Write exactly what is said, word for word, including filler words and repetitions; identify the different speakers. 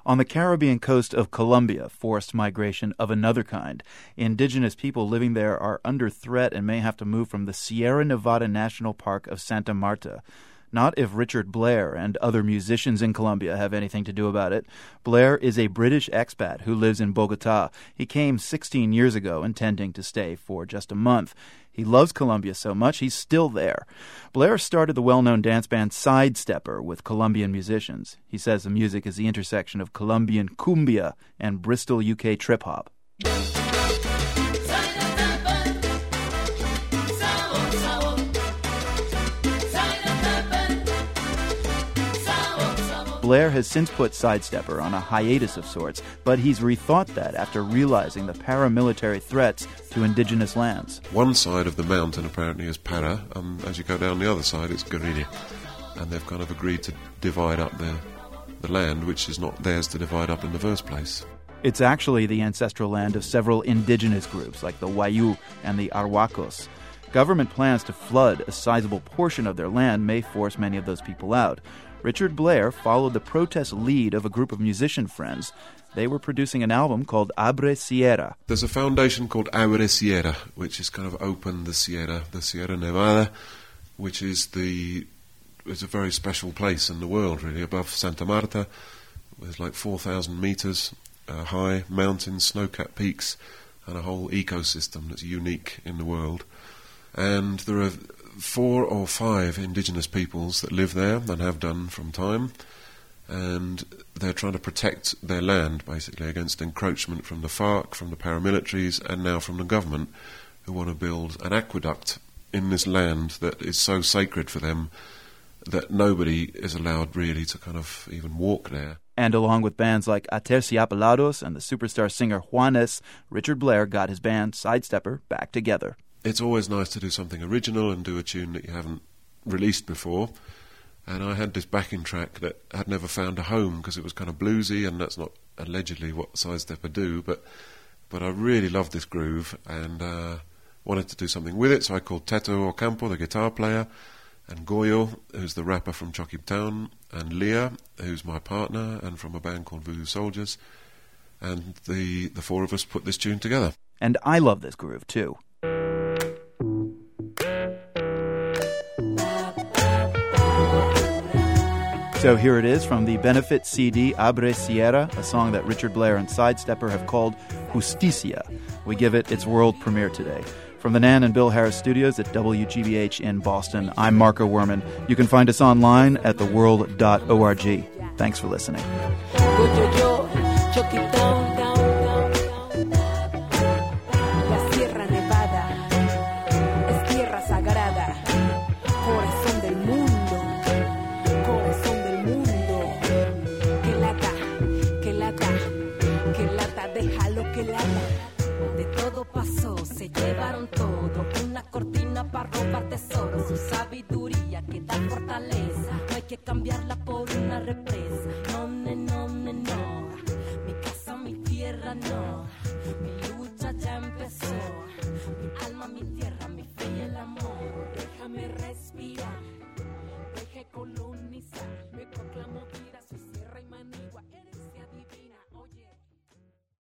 Speaker 1: On the Caribbean coast of Colombia, forced migration of another kind. Indigenous people living there are under threat and may have to move from the Sierra Nevada National Park of Santa Marta. Not if Richard Blair and other musicians in Colombia have anything to do about it. Blair is a British expat who lives in Bogota. He came sixteen years ago, intending to stay for just a month. He loves Colombia so much, he's still there. Blair started the well-known dance band Sidestepper with Colombian musicians. He says the music is the intersection of Colombian cumbia and Bristol, U K trip-hop. Blair has since put Sidestepper on a hiatus of sorts, but he's rethought that after realizing the paramilitary threats to indigenous lands.
Speaker 2: One side of the mountain apparently is Para, and as you go down the other side it's Guerrilla. And they've kind of agreed to divide up the, the land, which is not theirs to divide up in the first place.
Speaker 1: It's actually the ancestral land of several indigenous groups like the Wayuu and the Arhuacos. Government plans to flood a sizable portion of their land may force many of those people out. Richard Blair followed the protest lead of a group of musician friends. They were producing an album called Abre Sierra.
Speaker 2: There's a foundation called Abre Sierra, which is kind of open the Sierra, the Sierra Nevada, which is the is a very special place in the world, really, above Santa Marta. There's like four thousand metres uh, high, mountains, snow-capped peaks, and a whole ecosystem that's unique in the world. And there are four or five indigenous peoples that live there and have done from time, and they're trying to protect their land basically against encroachment from the FARC, from the paramilitaries, and now from the government, who want to build an aqueduct in this land that is so sacred for them that nobody is allowed really to kind of even walk there.
Speaker 1: And along with bands like Aterciopelados and the superstar singer Juanes, Richard Blair got his band Sidestepper back together.
Speaker 2: It's always nice to do something original and do a tune that you haven't released before. And I had this backing track that had never found a home because it was kind of bluesy, and that's not allegedly what Sidestepper do, but but I really loved this groove and uh, wanted to do something with it, so I called Teto Ocampo, the guitar player, and Goyo, who's the rapper from Chokib Town, and Leah, who's my partner and from a band called Voodoo Soldiers, and the, the four of us put this tune together.
Speaker 1: And I love this groove too. So here it is from the benefit C D Abre Sierra, a song that Richard Blair and Sidestepper have called Justicia. We give it its world premiere today. From the Nan and Bill Harris studios at W G B H in Boston, I'm Marco Werman. You can find us online at the world dot org. Thanks for listening.
Speaker 3: De todo pasó, se llevaron todo, una cortina para robar tesoros, su sabiduría que da fortaleza, no hay que cambiarla por una represa.